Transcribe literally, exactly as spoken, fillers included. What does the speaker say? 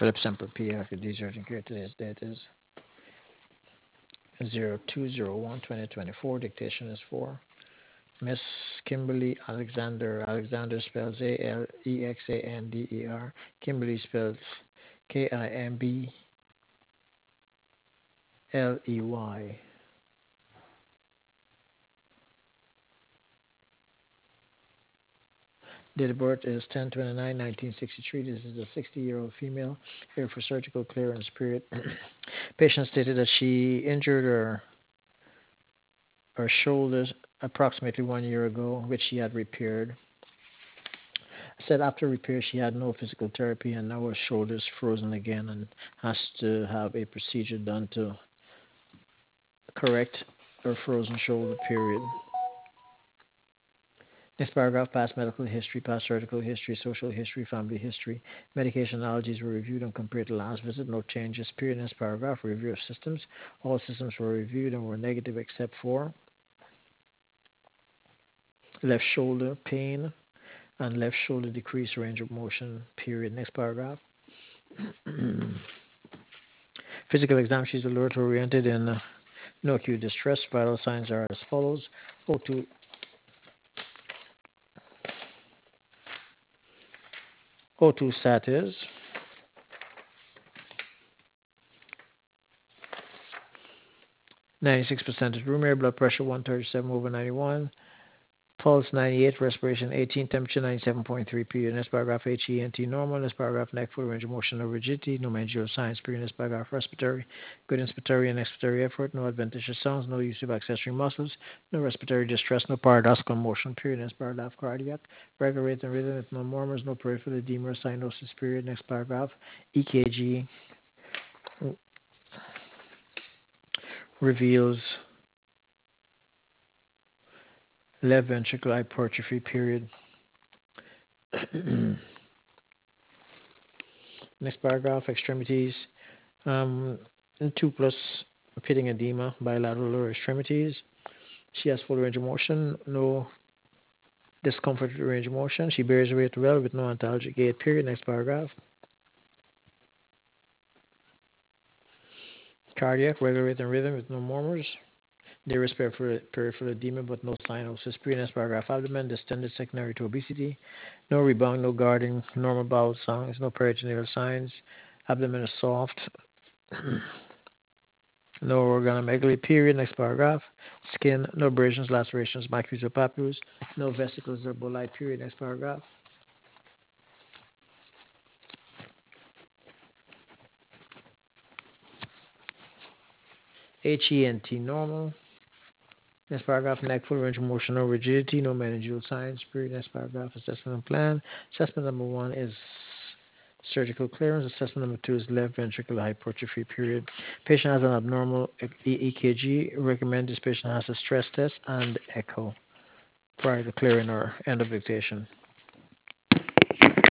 Philip Semper P. After these urgent care. Today's date is zero two zero one twenty twenty-four. Dictation is for Miss Kimberly Alexander. Alexander spells A L E X A N D E R. Kimberly spells K I M B L E Y. Date of birth is ten twenty-nine nineteen sixty-three. This is a sixty-year-old female here for surgical clearance period. Patient stated that she injured her, her shoulders approximately one year ago, which she had repaired. Said after repair she had no physical therapy and now her shoulders frozen again and has to have a procedure done to correct her frozen shoulder period. Next paragraph, past medical history, past surgical history, social history, family history. Medication allergies were reviewed and compared to last visit. No changes. Period. Next paragraph, review of systems. All systems were reviewed and were negative except for left shoulder pain and left shoulder decreased range of motion. Period. Next paragraph. Physical exam, she's alert oriented and uh, no acute distress. Vital signs are as follows. O two O two sat is ninety-six percent room air, blood pressure one thirty-seven over ninety-one, pulse ninety-eight, respiration eighteen, temperature ninety-seven point three. Period. Next paragraph, H E N T normal. Next paragraph, neck, full range of motion, no rigidity, no managerial signs. Period. Next paragraph, respiratory, good inspiratory and expiratory effort, no adventitious sounds, no use of accessory muscles, no respiratory distress, no paradoxical motion. Period. Next paragraph, cardiac, regular rate and rhythm with no murmurs, no peripheral edema or cyanosis. Period. Next paragraph, E K G reveals left ventricular hypertrophy. Period. Next paragraph, extremities. Um, two plus pitting edema, bilateral lower extremities. She has full range of motion, no discomfort with range of motion. She bears weight well with no antalgic gait. Period. Next paragraph. Cardiac, regular rate and rhythm with no murmurs. There is peripheral, peripheral edema but no cyanosis. Period. Next paragraph. Abdomen distended secondary to obesity. No rebound, no guarding, normal bowel sounds, no peritoneal signs. Abdomen is soft. No organomegaly. Period. Next paragraph. Skin, no abrasions, lacerations, maculae or papules, no vesicles or bolite. Period. Next paragraph. H E N T normal. Next paragraph, neck, full range of motion, no rigidity, no managerial signs. Period. Next paragraph, assessment and plan. Assessment number one is surgical clearance. Assessment number two is left ventricular hypertrophy. Period. Patient has an abnormal E K G. Recommend this patient has a stress test and echo prior to clearing or end of dictation.